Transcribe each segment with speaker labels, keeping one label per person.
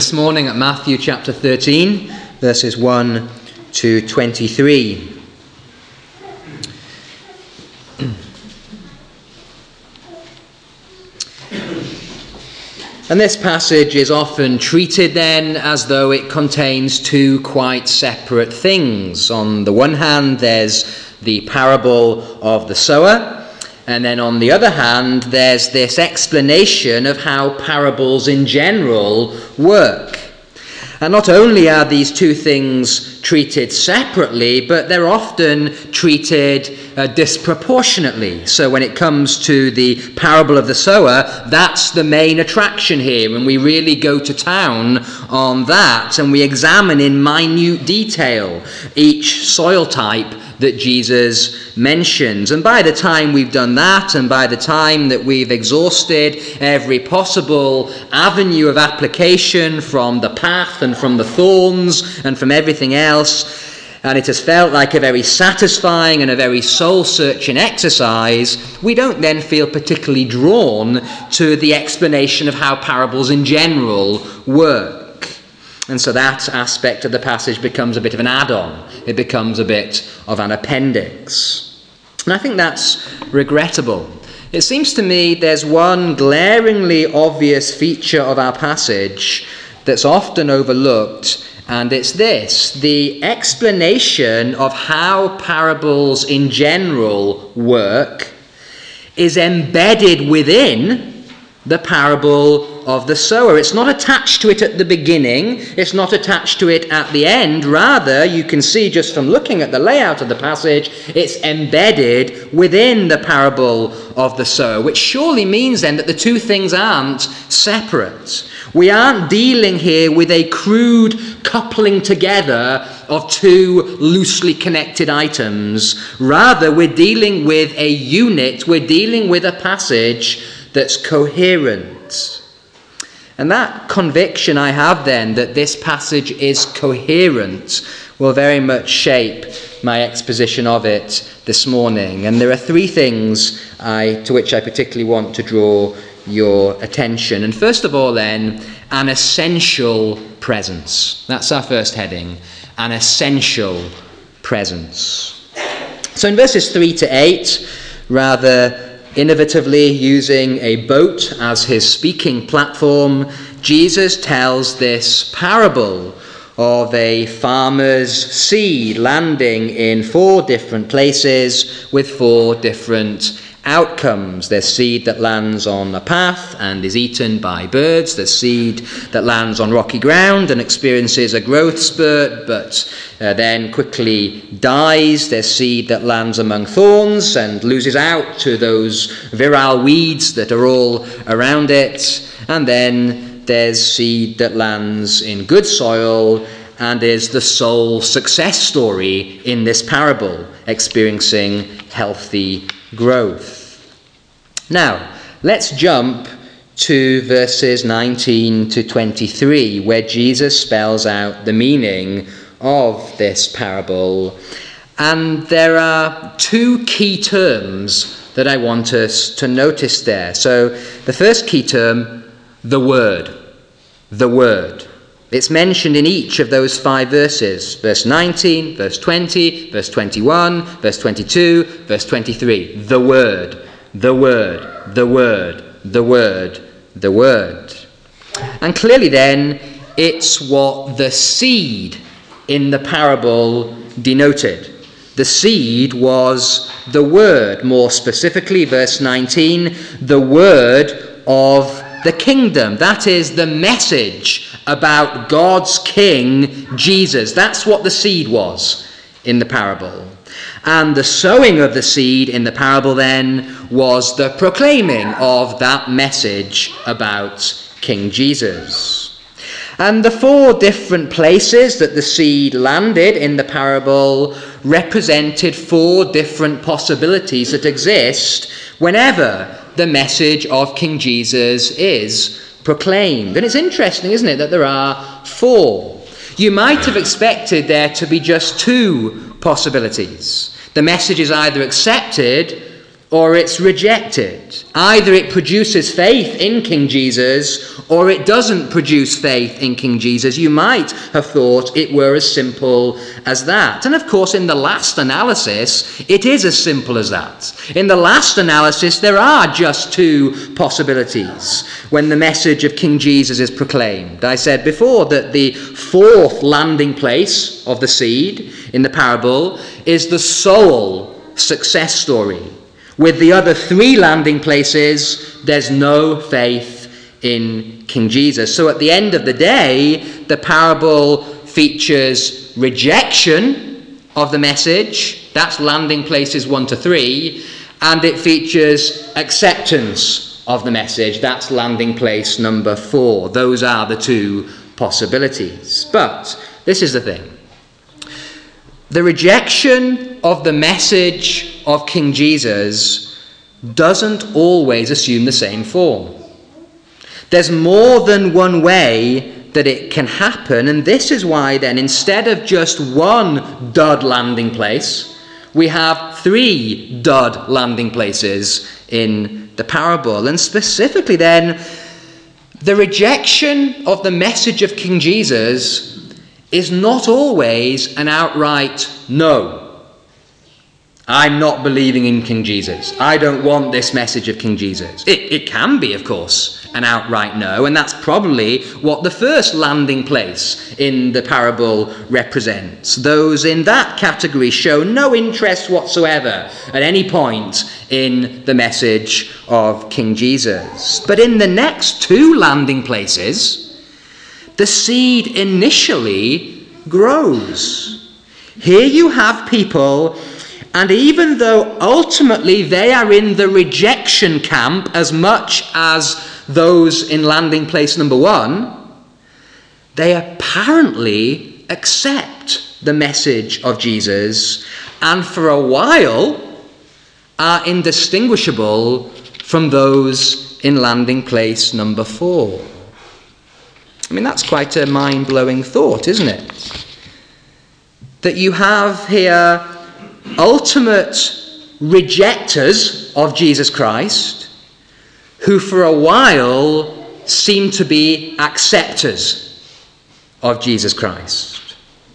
Speaker 1: This morning at Matthew chapter 13, verses 1 to 23. And this passage is often treated then as though it contains two quite separate things. On the one hand, there's the parable of the sower. And then on the other hand, there's this explanation of how parables in general work. And not only are these two things treated separately, but they're often treated disproportionately. So when it comes to the parable of the sower, that's the main attraction here, and we really go to town on that, and we examine in minute detail each soil type that Jesus mentions. And by the time we've done that, and by the time that we've exhausted every possible avenue of application from the path and from the thorns and from everything else, and it has felt like a very satisfying and a very soul-searching exercise, we don't then feel particularly drawn to the explanation of how parables in general work. And so that aspect of the passage becomes a bit of an add-on. It becomes a bit of an appendix. And I think that's regrettable. It seems to me there's one glaringly obvious feature of our passage that's often overlooked, and it's this: the explanation of how parables in general work is embedded within the parable of the sower. It's not attached to it at the beginning. It's not attached to it at the end. Rather, you can see just from looking at the layout of the passage, it's embedded within the parable of the sower, which surely means then that the two things aren't separate. We aren't dealing here with a crude coupling together of two loosely connected items. Rather, we're dealing with a unit. We're dealing with a passage that's coherent. And that conviction I have then that this passage is coherent will very much shape my exposition of it this morning. And there are three things to which I particularly want to draw your attention. And first of all then, an essential presence. That's our first heading, an essential presence. So in verses 3 to 8, rather innovatively using a boat as his speaking platform, Jesus tells this parable of a farmer's seed landing in 4 different places with 4 different outcomes. There's seed that lands on a path and is eaten by birds. There's seed that lands on rocky ground and experiences a growth spurt but then quickly dies. There's seed that lands among thorns and loses out to those virile weeds that are all around it. And then there's seed that lands in good soil and is the sole success story in this parable, experiencing healthy growth. Now, let's jump to verses 19 to 23, where Jesus spells out the meaning of this parable. And there are 2 key terms that I want us to notice there. So, the first key term, the word. The word. It's mentioned in each of those 5 verses. Verse 19, verse 20, verse 21, verse 22, verse 23. The word, the word, the word, the word, the word. And clearly then, it's what the seed in the parable denoted. The seed was the word. More specifically, verse 19, the word of the kingdom. That is the message about God's King, Jesus. That's what the seed was in the parable. And the sowing of the seed in the parable then was the proclaiming of that message about King Jesus. And the 4 different places that the seed landed in the parable represented 4 different possibilities that exist whenever the message of King Jesus is proclaimed. And it's interesting, isn't it, that there are 4. You might have expected there to be just 2 possibilities. The message is either accepted or it's rejected. Either it produces faith in King Jesus, or it doesn't produce faith in King Jesus. You might have thought it were as simple as that. And of course, in the last analysis, it is as simple as that. In the last analysis, there are just two possibilities when the message of King Jesus is proclaimed. I said before that the fourth landing place of the seed in the parable is the sole success story. With the other three landing places, there's no faith in King Jesus. So at the end of the day, the parable features rejection of the message. That's landing places 1 to 3. And it features acceptance of the message. That's landing place number 4. Those are the two possibilities. But this is the thing. The rejection of the message of King Jesus doesn't always assume the same form. There's more than one way that it can happen, and this is why then instead of just one dud landing place, we have 3 dud landing places in the parable. And specifically then, the rejection of the message of King Jesus is not always an outright no. I'm not believing in King Jesus. I don't want this message of King Jesus. It can be, of course, an outright no, and that's probably what the first landing place in the parable represents. Those in that category show no interest whatsoever at any point in the message of King Jesus. But in the next 2 landing places, the seed initially grows. Here you have people, and even though ultimately they are in the rejection camp as much as those in landing place number 1, they apparently accept the message of Jesus and for a while are indistinguishable from those in landing place number 4. I mean, that's quite a mind-blowing thought, isn't it? That you have here ultimate rejectors of Jesus Christ who for a while seem to be acceptors of Jesus Christ.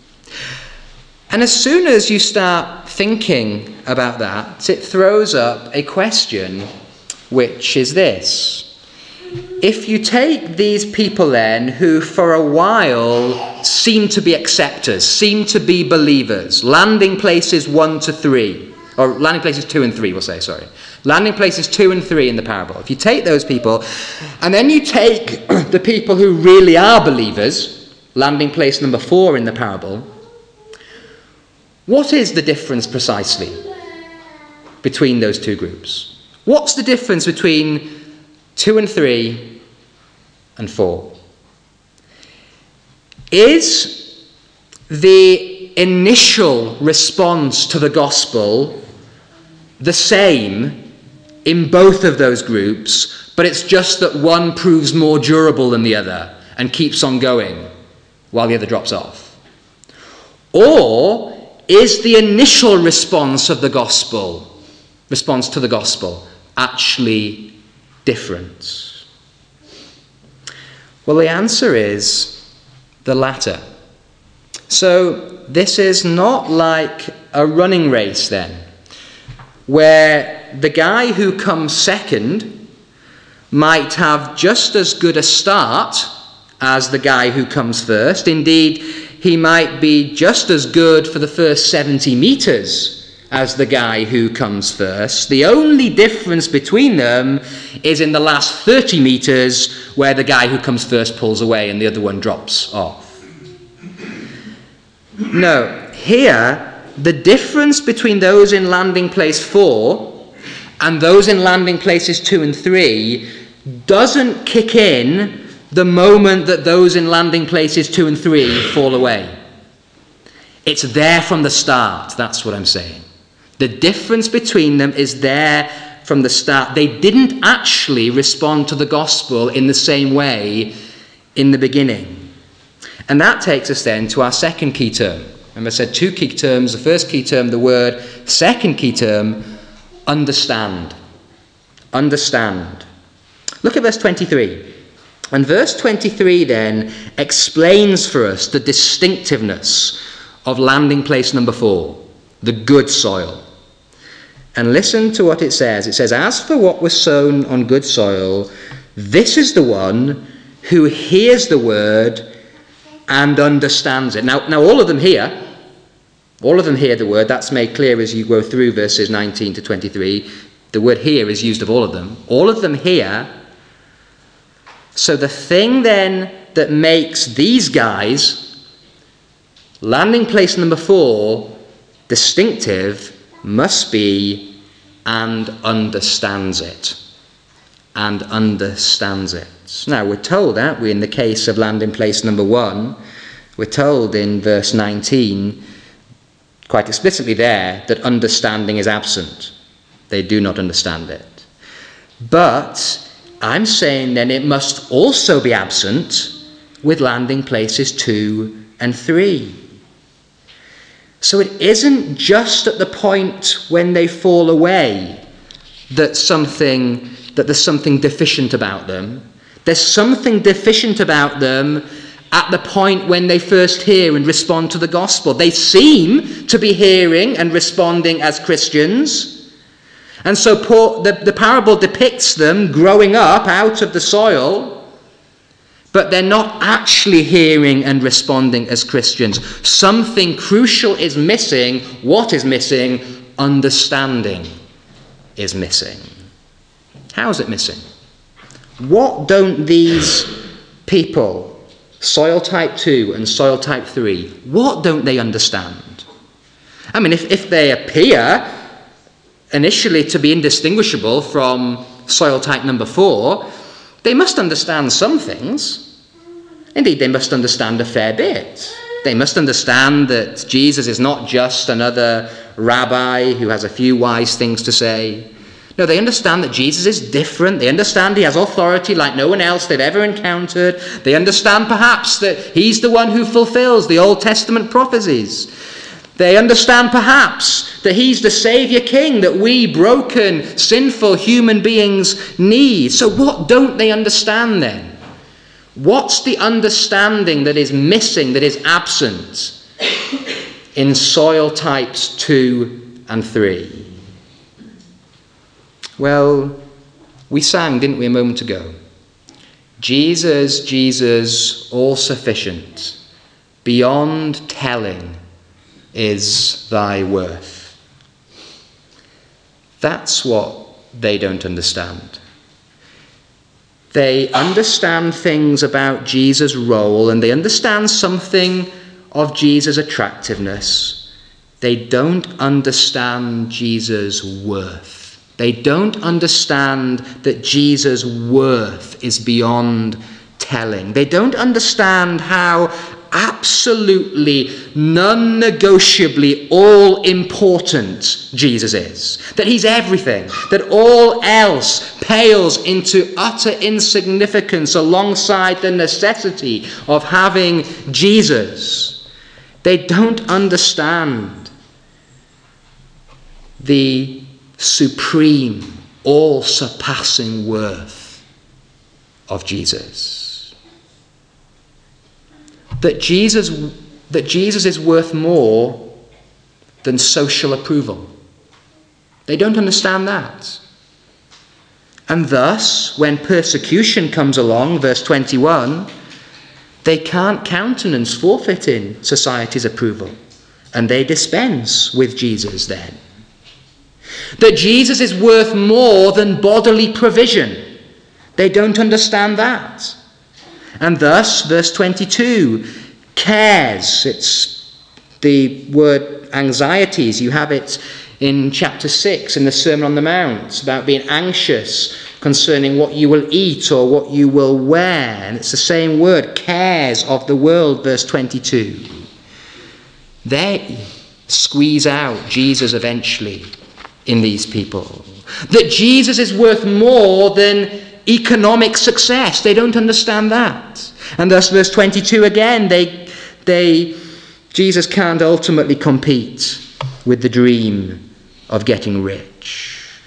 Speaker 1: And as soon as you start thinking about that, it throws up a question, which is this. If you take these people then who for a while seem to be acceptors, seem to be believers, landing places 1 to 3, or landing places 2 and 3 we'll say, sorry. Landing places 2 and 3 in the parable. If you take those people and then you take the people who really are believers, landing place number 4 in the parable, what is the difference precisely between those two groups? What's the difference between 2 and 3 and 4? Is the initial response to the gospel the same in both of those groups, but it's just that one proves more durable than the other and keeps on going while the other drops off? Or is the initial response to the gospel actually different? Well, the answer is the latter. So this is not like a running race then, where the guy who comes second might have just as good a start as the guy who comes first. Indeed, he might be just as good for the first 70 meters as the guy who comes first. The only difference between them is in the last 30 meters where the guy who comes first pulls away and the other one drops off. No, here the difference between those in landing place 4 and those in landing places 2 and 3 doesn't kick in the moment that those in landing places 2 and 3 fall away. It's there from the start, that's what I'm saying. The difference between them is there from the start. They didn't actually respond to the gospel in the same way in the beginning. And that takes us then to our second key term. Remember I said 2 key terms. The first key term, the word. Second key term, understand. Understand. Look at verse 23. And verse 23 then explains for us the distinctiveness of landing place number 4, the good soil. And listen to what it says. It says, as for what was sown on good soil, this is the one who hears the word and understands it. Now all of them hear the word. That's made clear as you go through verses 19 to 23. The word hear is used of all of them. All of them hear. So the thing then that makes these guys, landing place number 4, distinctive, must be and understands it. And understands it. Now we're told, aren't we, in the case of landing place number 1, we're told in verse 19, quite explicitly there, that understanding is absent. They do not understand it. But I'm saying then it must also be absent with landing places 2 and 3. So it isn't just at the point when they fall away that there's something deficient about them. There's something deficient about them at the point when they first hear and respond to the gospel. They seem to be hearing and responding as Christians. And so the parable depicts them growing up out of the soil, but they're not actually hearing and responding as Christians. Something crucial is missing. What is missing? Understanding is missing. How is it missing? What don't these people, soil type 2 and soil type 3, what don't they understand? I mean, if they appear initially to be indistinguishable from soil type number 4, they must understand some things. Indeed, they must understand a fair bit. They must understand that Jesus is not just another rabbi who has a few wise things to say. No, they understand that Jesus is different. They understand he has authority like no one else they've ever encountered. They understand perhaps that he's the one who fulfills the Old Testament prophecies. They understand perhaps that he's the Saviour King that we broken, sinful human beings need. So what don't they understand then? What's the understanding that is missing, that is absent in soil types 2 and 3? Well, we sang, didn't we, a moment ago? Jesus, Jesus, all sufficient, beyond telling is thy worth. That's what they don't understand. They understand things about Jesus' role, and they understand something of Jesus' attractiveness. They don't understand Jesus' worth. They don't understand that Jesus' worth is beyond telling. They don't understand how absolutely, non-negotiably all-important Jesus is. That he's everything. That all else pales into utter insignificance alongside the necessity of having Jesus. They don't understand the supreme, all-surpassing worth of Jesus. That Jesus is worth more than social approval. They don't understand that. And thus, when persecution comes along, verse 21, they can't countenance forfeiting society's approval. And they dispense with Jesus then. That Jesus is worth more than bodily provision. They don't understand that. And thus, verse 22, cares. It's the word anxieties. You have it in chapter 6 in the Sermon on the Mount about being anxious concerning what you will eat or what you will wear. And it's the same word, cares of the world, verse 22. They squeeze out Jesus eventually in these people. That Jesus is worth more than economic success. They don't understand that. And thus verse 22 again, Jesus can't ultimately compete with the dream of getting rich.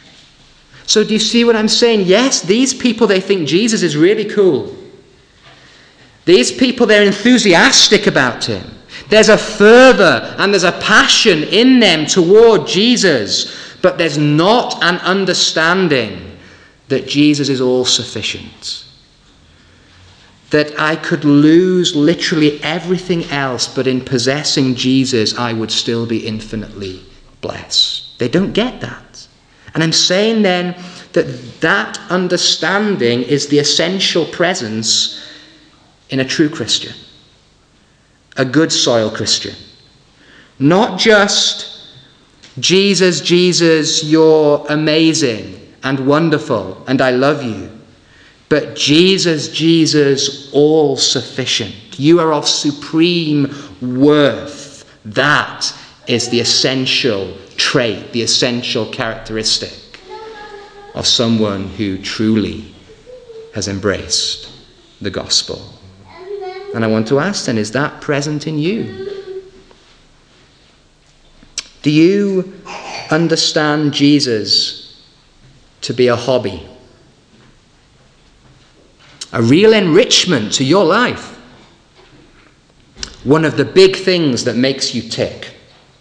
Speaker 1: So do you see what I'm saying? Yes, these people, they think Jesus is really cool. These people, they're enthusiastic about him. There's a fervor and there's a passion in them toward Jesus. But there's not an understanding that Jesus is all sufficient. That I could lose literally everything else, but in possessing Jesus, I would still be infinitely blessed. They don't get that. And I'm saying then that understanding is the essential presence in a true Christian, a good soil Christian. Not just, Jesus, Jesus, you're amazing and wonderful and I love you. But Jesus, Jesus, all sufficient. You are of supreme worth. That is the essential trait, the essential characteristic of someone who truly has embraced the gospel. And I want to ask then, is that present in you? Do you understand Jesus to be a hobby? A real enrichment to your life? One of the big things that makes you tick?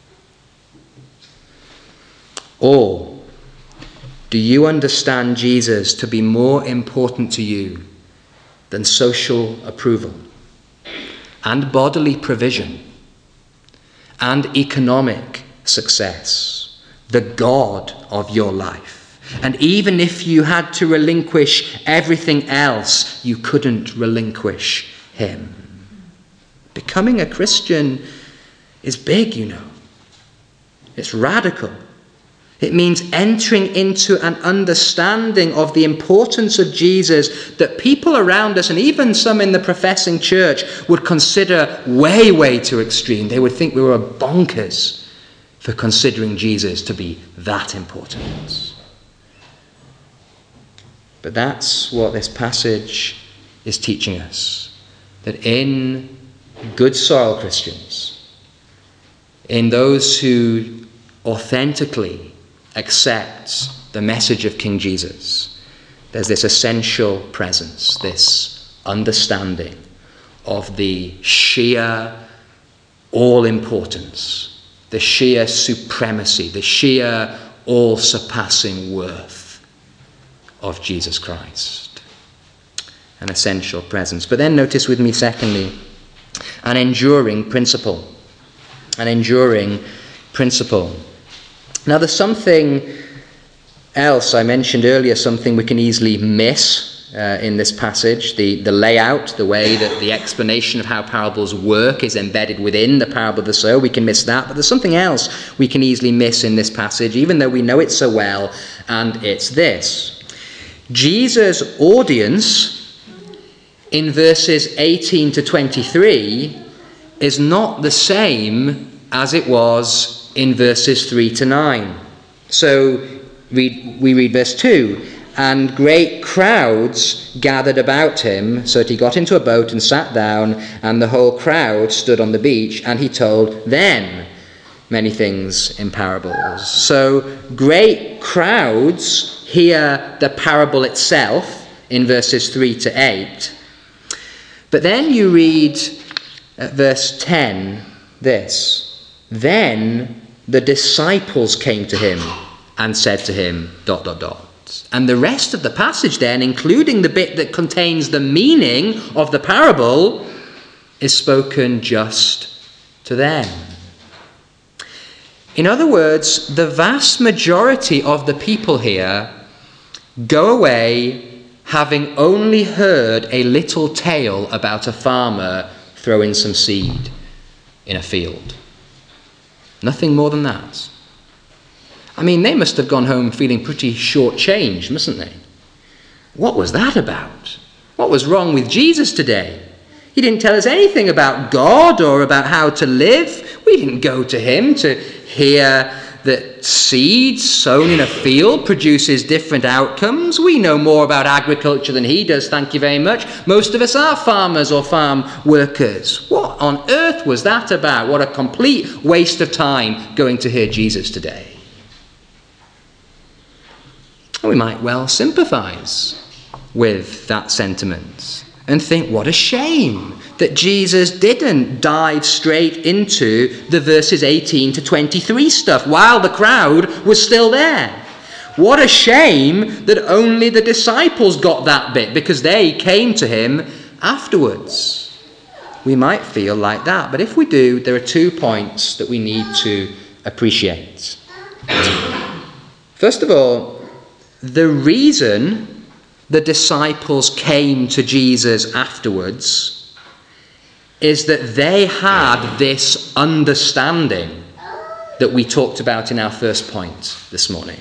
Speaker 1: Or do you understand Jesus to be more important to you than social approval and bodily provision and economic success, the God of your life? And even if you had to relinquish everything else, you couldn't relinquish him. Becoming a Christian is big, you know. It's radical. It means entering into an understanding of the importance of Jesus that people around us, and even some in the professing church, would consider way, way too extreme. They would think we were bonkers for considering Jesus to be that important. But that's what this passage is teaching us. That in good soil Christians, in those who authentically accept the message of King Jesus, there's this essential presence, this understanding of the sheer all-importance, the sheer supremacy, the sheer all-surpassing worth of Jesus Christ. An essential presence. But then notice with me, secondly, an enduring principle. An enduring principle. Now there's something else I mentioned earlier, something we can easily miss in this passage. The layout, the way that the explanation of how parables work is embedded within the parable of the sower. We can miss that. But there's something else we can easily miss in this passage, even though we know it so well, and it's this. Jesus' audience in verses 18 to 23 is not the same as it was in verses 3 to 9. So we read verse 2. And great crowds gathered about him, so that he got into a boat and sat down, and the whole crowd stood on the beach, and he told them many things in parables. So great crowds hear the parable itself in verses 3 to 8. But then you read at verse 10 this. Then the disciples came to him and said to him, ... And the rest of the passage then, including the bit that contains the meaning of the parable, is spoken just to them. In other words, the vast majority of the people here go away having only heard a little tale about a farmer throwing some seed in a field. Nothing more than that. I mean, they must have gone home feeling pretty short-changed, mustn't they? What was that about? What was wrong with Jesus today? He didn't tell us anything about God or about how to live. We didn't go to him to hear that seeds sown in a field produces different outcomes. We know more about agriculture than he does, thank you very much. Most of us are farmers or farm workers. What on earth was that about? What a complete waste of time going to hear Jesus today. We might well sympathize with that sentiment and think, what a shame that Jesus didn't dive straight into the verses 18 to 23 stuff while the crowd was still there. What a shame that only the disciples got that bit because they came to him afterwards. We might feel like that, but if we do, there are 2 points that we need to appreciate. First of all, the reason the disciples came to Jesus afterwards is that they had this understanding that we talked about in our first point this morning.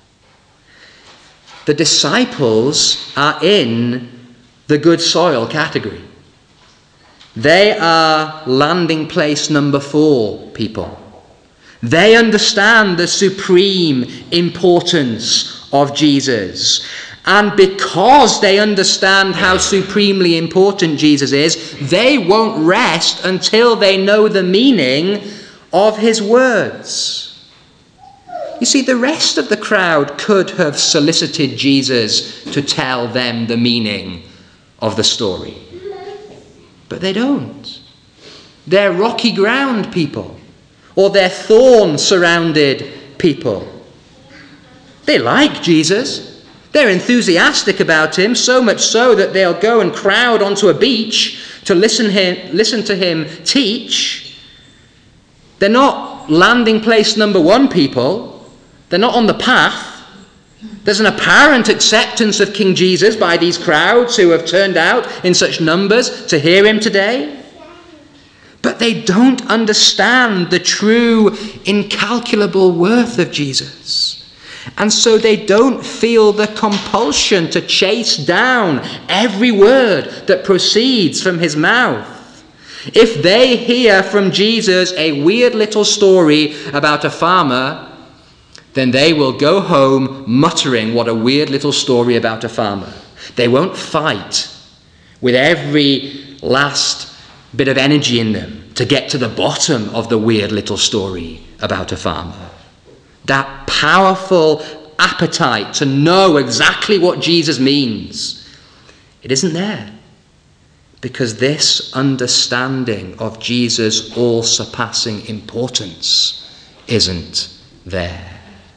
Speaker 1: The disciples are in the good soil category. They are landing place number 4 people. They understand the supreme importance of Jesus. And because they understand how supremely important Jesus is, they won't rest until they know the meaning of his words. You see, the rest of the crowd could have solicited Jesus to tell them the meaning of the story. But they don't. They're rocky ground people, or they're thorn-surrounded people. They like Jesus. They're enthusiastic about him, so much so that they'll go and crowd onto a beach to listen to him teach. They're not landing place number 1 people. They're not on the path. There's an apparent acceptance of King Jesus by these crowds who have turned out in such numbers to hear him today. But they don't understand the true, incalculable worth of Jesus. And so they don't feel the compulsion to chase down every word that proceeds from his mouth. If they hear from Jesus a weird little story about a farmer, then they will go home muttering what a weird little story about a farmer. They won't fight with every last bit of energy in them to get to the bottom of the weird little story about a farmer. That powerful appetite to know exactly what Jesus means, it isn't there. Because this understanding of Jesus' all-surpassing importance isn't there.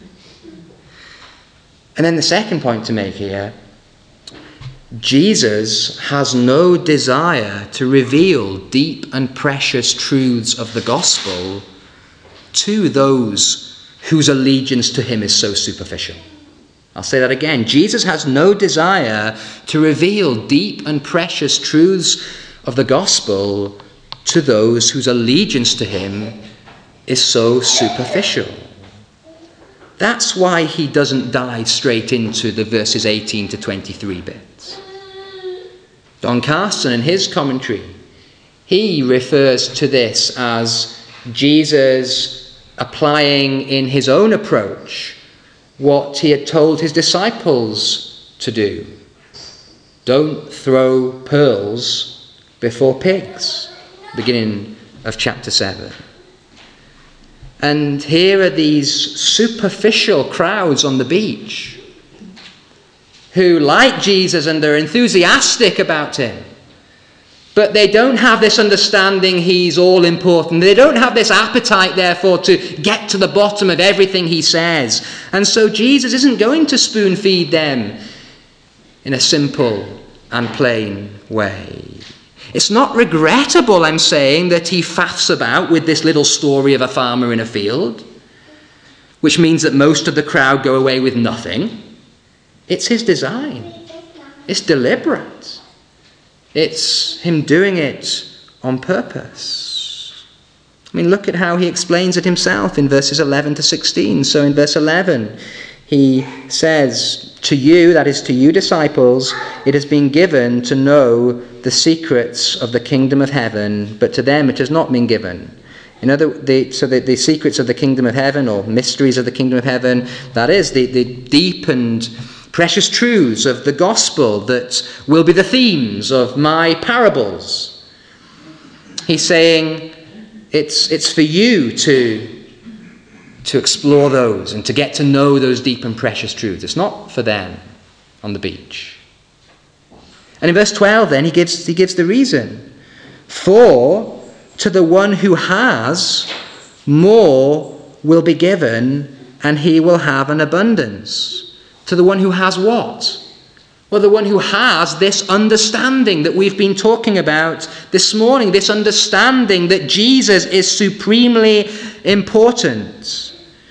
Speaker 1: And then the second point to make here, Jesus has no desire to reveal deep and precious truths of the gospel to those whose allegiance to him is so superficial. I'll say that again. Jesus has no desire to reveal deep and precious truths of the gospel to those whose allegiance to him is so superficial. That's why he doesn't dive straight into the verses 18 to 23 bits. Don Carson, in his commentary, he refers to this as Jesus applying in his own approach what he had told his disciples to do. Don't throw pearls before pigs, beginning of chapter 7. And here are these superficial crowds on the beach who like Jesus and they're enthusiastic about him. But they don't have this understanding he's all important. They don't have this appetite, therefore, to get to the bottom of everything he says. And so Jesus isn't going to spoon feed them in a simple and plain way. It's not regrettable, I'm saying, that he faffs about with this little story of a farmer in a field, which means that most of the crowd go away with nothing. It's his design. It's deliberate. It's him doing it on purpose. I mean, look at how he explains it himself in verses 11 to 16. So in verse 11, he says, to you, that is to you disciples, it has been given to know the secrets of the kingdom of heaven, but to them it has not been given. The secrets of the kingdom of heaven, or mysteries of the kingdom of heaven, that is, the deep and precious truths of the gospel that will be the themes of my parables. He's saying it's for you to to explore those and to get to know those deep and precious truths. It's not for them on the beach. And in verse 12 then, he gives the reason. For to the one who has, more will be given, and he will have an abundance. To the one who has what? Well, the one who has this understanding that we've been talking about this morning, this understanding that Jesus is supremely important.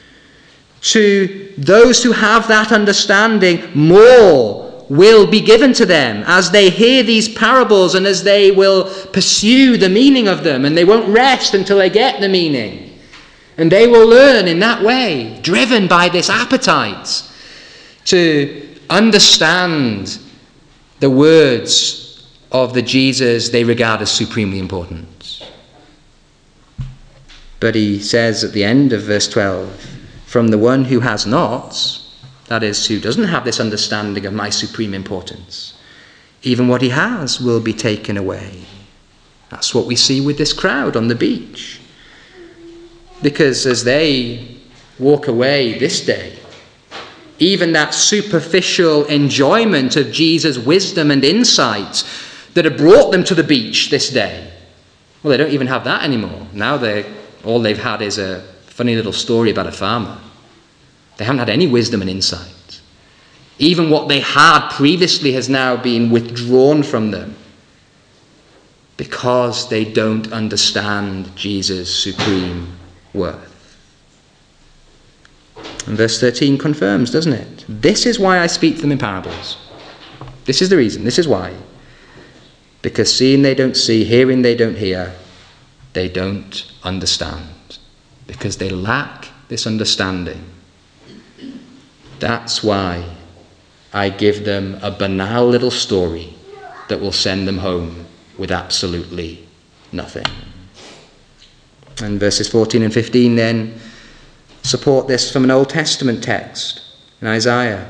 Speaker 1: To those who have that understanding, more will be given to them as they hear these parables and as they will pursue the meaning of them, and they won't rest until they get the meaning. And they will learn in that way, driven by this appetite to understand the words of the Jesus they regard as supremely important. But he says at the end of verse 12, from the one who has not, that is, who doesn't have this understanding of my supreme importance, even what he has will be taken away. That's what we see with this crowd on the beach. Because as they walk away this day, even that superficial enjoyment of Jesus' wisdom and insight that had brought them to the beach this day, well, they don't even have that anymore. Now all they've had is a funny little story about a farmer. They haven't had any wisdom and insight. Even what they had previously has now been withdrawn from them because they don't understand Jesus' supreme worth. And verse 13 confirms, doesn't it? This is why I speak to them in parables. This is the reason. This is why. Because seeing they don't see, hearing they don't hear, they don't understand. Because they lack this understanding. That's why I give them a banal little story that will send them home with absolutely nothing. And verses 14 and 15 then support this from an Old Testament text in Isaiah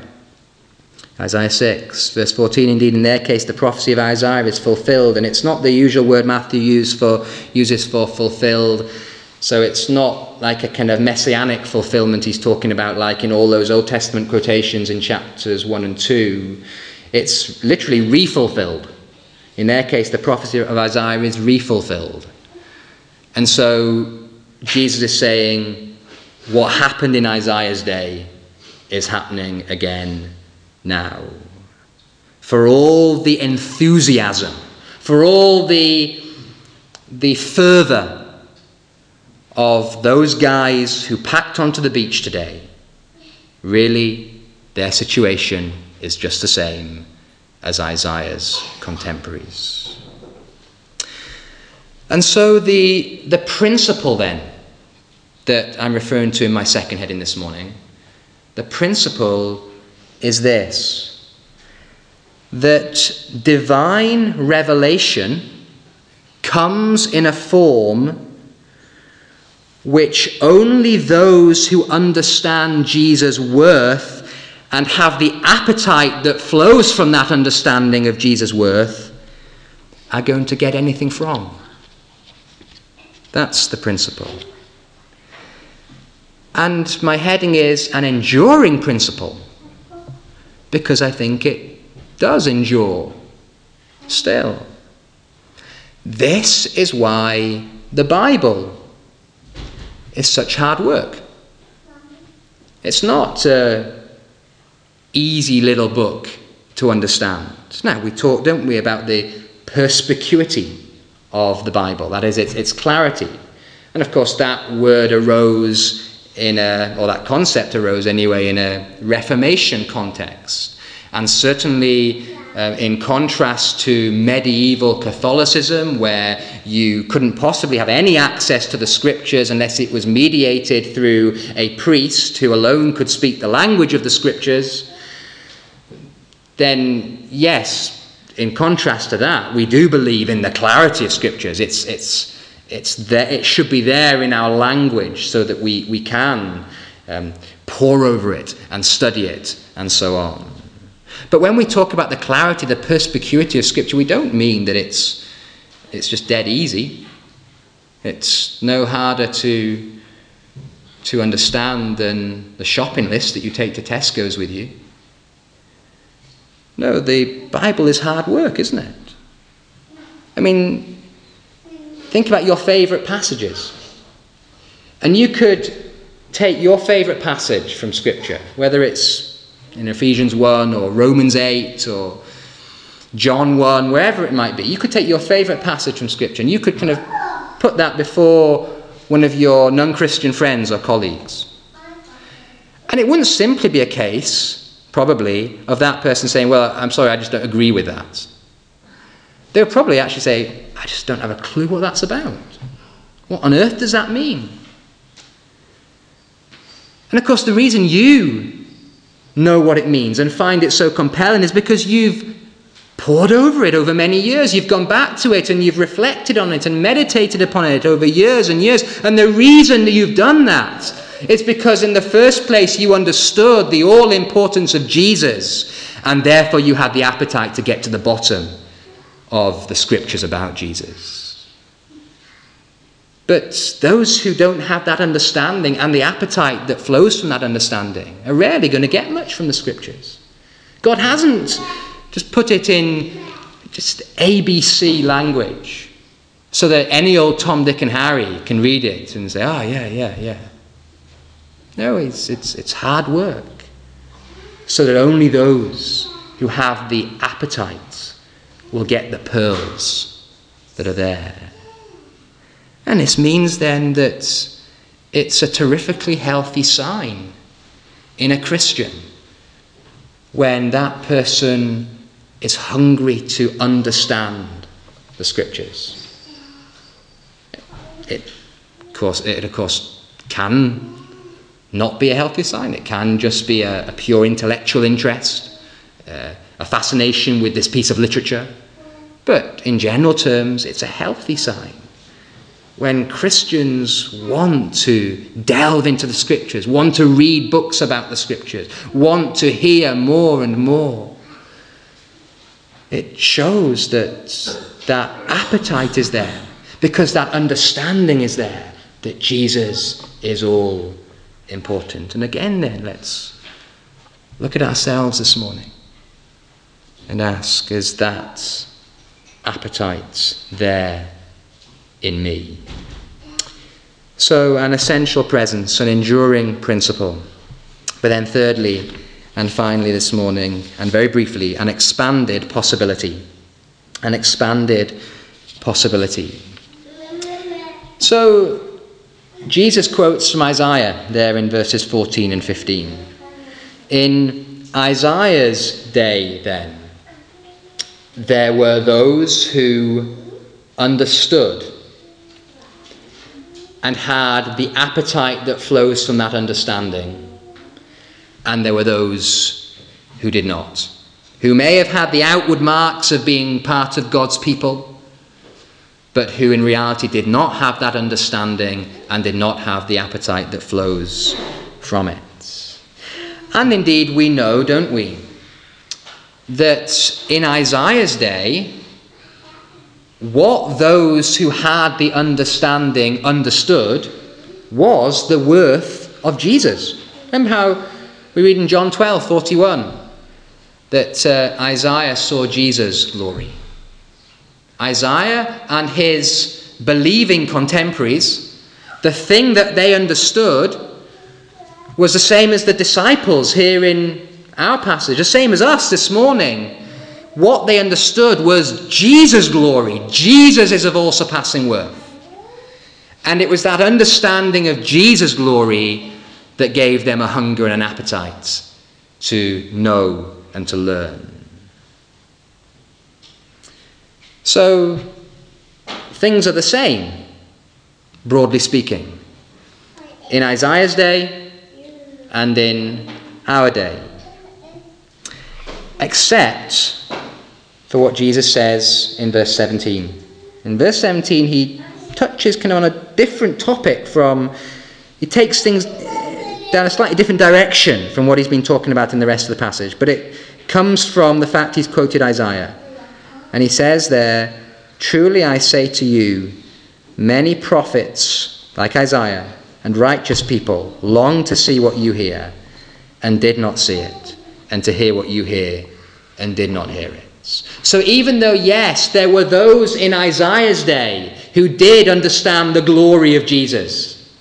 Speaker 1: 6, verse 14. Indeed, in their case, the prophecy of Isaiah is fulfilled, and it's not the usual word Matthew uses for fulfilled. So it's not like a kind of messianic fulfillment he's talking about, like in all those Old Testament quotations in chapters 1 and 2. It's literally refulfilled. In their case, the prophecy of Isaiah is refulfilled. And so Jesus is saying, what happened in Isaiah's day is happening again now. For all the enthusiasm, for all the fervour of those guys who packed onto the beach today, really their situation is just the same as Isaiah's contemporaries. And so the principle then that I'm referring to in my second heading this morning, the principle is this: that divine revelation comes in a form which only those who understand Jesus' worth and have the appetite that flows from that understanding of Jesus' worth are going to get anything from. That's the principle. And my heading is an enduring principle, because I think it does endure still. This is why the Bible is such hard work. It's not an easy little book to understand. Now, we talk, don't we, about the perspicuity of the Bible, that is, its clarity. And of course, that word arose that concept arose anyway in a Reformation context. And certainly in contrast to medieval Catholicism, where you couldn't possibly have any access to the scriptures unless it was mediated through a priest who alone could speak the language of the scriptures, then yes, in contrast to that, we do believe in the clarity of scriptures. It's there, it should be there in our language so that we can pore over it and study it and so on. But when we talk about the clarity, the perspicuity of Scripture, we don't mean that it's just dead easy. It's no harder to to understand than the shopping list that you take to Tesco's with you. No, the Bible is hard work, isn't it? I mean, think about your favourite passages. And you could take your favourite passage from Scripture, whether it's in Ephesians 1 or Romans 8 or John 1, wherever it might be. You could take your favourite passage from Scripture and you could kind of put that before one of your non-Christian friends or colleagues. And it wouldn't simply be a case, probably, of that person saying, well, I'm sorry, I just don't agree with that. They would probably actually say, I just don't have a clue what that's about. What on earth does that mean? And of course, the reason you know what it means and find it so compelling is because you've pored over it over many years. You've gone back to it and you've reflected on it and meditated upon it over years and years. And the reason that you've done that is because in the first place you understood the all-importance of Jesus, and therefore you had the appetite to get to the bottom of the Scriptures about Jesus. But those who don't have that understanding and the appetite that flows from that understanding are rarely going to get much from the Scriptures. God hasn't just put it in just ABC language so that any old Tom, Dick and Harry can read it and say, oh, yeah. No, it's hard work so that only those who have the appetite will get the pearls that are there. And this means then that it's a terrifically healthy sign in a Christian when that person is hungry to understand the Scriptures. It of course can not be a healthy sign. It can just be a pure intellectual interest, a fascination with this piece of literature. But in general terms, it's a healthy sign when Christians want to delve into the Scriptures, want to read books about the Scriptures, want to hear more and more. It shows that appetite is there because that understanding is there that Jesus is all important. And again then, let's look at ourselves this morning and ask, is that appetite there in me? So an essential presence, an enduring principle. But then thirdly and finally this morning, and very briefly, an expanded possibility. An expanded possibility. So Jesus quotes from Isaiah there in verses 14 and 15. In Isaiah's day then, there were those who understood and had the appetite that flows from that understanding. And there were those who did not, who may have had the outward marks of being part of God's people, but who in reality did not have that understanding and did not have the appetite that flows from it. And indeed we know, don't we, that in Isaiah's day, what those who had the understanding understood was the worth of Jesus. Remember how we read in John 12:41 that Isaiah saw Jesus' glory. Isaiah and his believing contemporaries, the thing that they understood was the same as the disciples here in our passage, the same as us this morning. What they understood was Jesus' glory. Jesus is of all surpassing worth. And it was that understanding of Jesus' glory that gave them a hunger and an appetite to know and to learn. So, things are the same, broadly speaking, in Isaiah's day and in our day. Except for what Jesus says in verse 17. In verse 17, he touches kind of on a different topic he takes things down a slightly different direction from what he's been talking about in the rest of the passage. But it comes from the fact he's quoted Isaiah. And he says there, "Truly I say to you, many prophets, like Isaiah, and righteous people long to see what you hear and did not see it, and to hear what you hear and did not hear it. So even though, yes, there were those in Isaiah's day who did understand the glory of Jesus,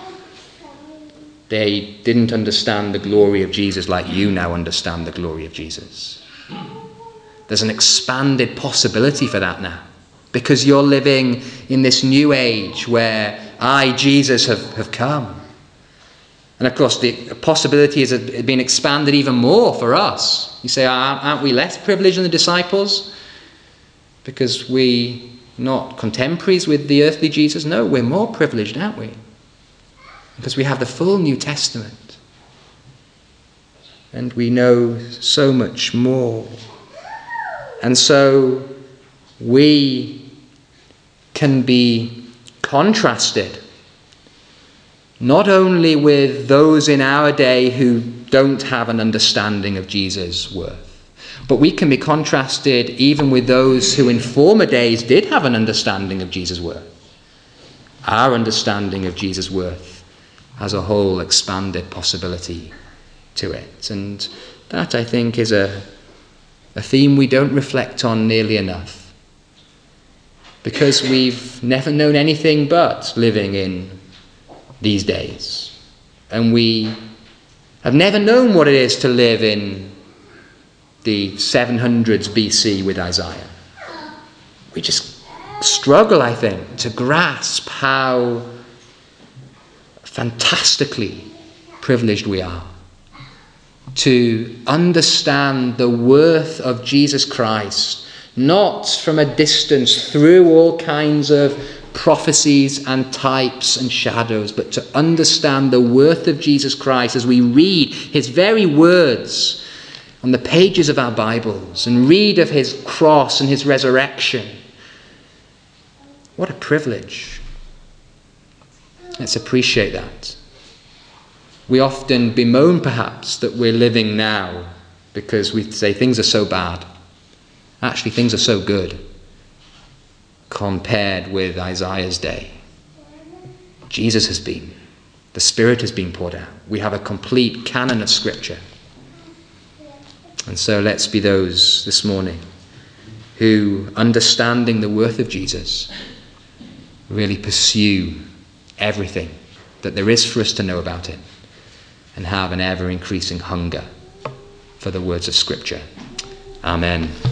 Speaker 1: they didn't understand the glory of Jesus like you now understand the glory of Jesus. There's an expanded possibility for that now, because you're living in this new age where I, Jesus, have come. And of course, the possibility has been expanded even more for us. You say, aren't we less privileged than the disciples because we're not contemporaries with the earthly Jesus? No, we're more privileged, aren't we? Because we have the full New Testament. And we know so much more. And so we can be contrasted not only with those in our day who don't have an understanding of Jesus' worth, but we can be contrasted even with those who in former days did have an understanding of Jesus' worth. Our understanding of Jesus' worth has a whole expanded possibility to it. And that, I think, is a theme we don't reflect on nearly enough, because we've never known anything but living in these days. And we have never known what it is to live in the 700s BC with Isaiah. We just struggle, I think, to grasp how fantastically privileged we are to understand the worth of Jesus Christ, not from a distance through all kinds of prophecies and types and shadows, but to understand the worth of Jesus Christ as we read his very words on the pages of our Bibles and read of his cross and his resurrection. What a privilege. Let's appreciate that. We often bemoan perhaps that we're living now because we say things are so bad. Actually, things are so good compared with Isaiah's day. Jesus has been. The Spirit has been poured out. We have a complete canon of Scripture. And so let's be those this morning who, understanding the worth of Jesus, really pursue everything that there is for us to know about him and have an ever-increasing hunger for the words of Scripture. Amen.